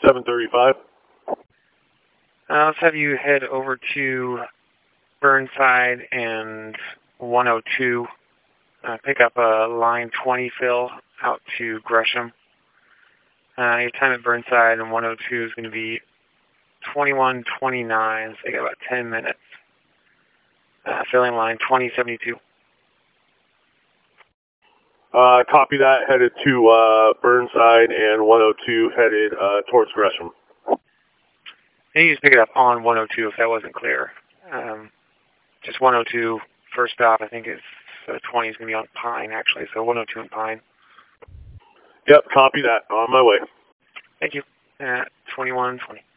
735. Let's have you head over to Burnside and 102. Pick up a line 20 fill out to Gresham. Your time at Burnside and 102 is going to be 21:29, so you got about 10 minutes. Filling line 2072. Copy that, headed to Burnside and 102 headed towards Gresham. And you just pick it up on 102 if that wasn't clear. Just 102, first stop, I think it's 20 is going to be on Pine, actually, so 102 and Pine. Yep, copy that. On my way. Thank you. 21:20.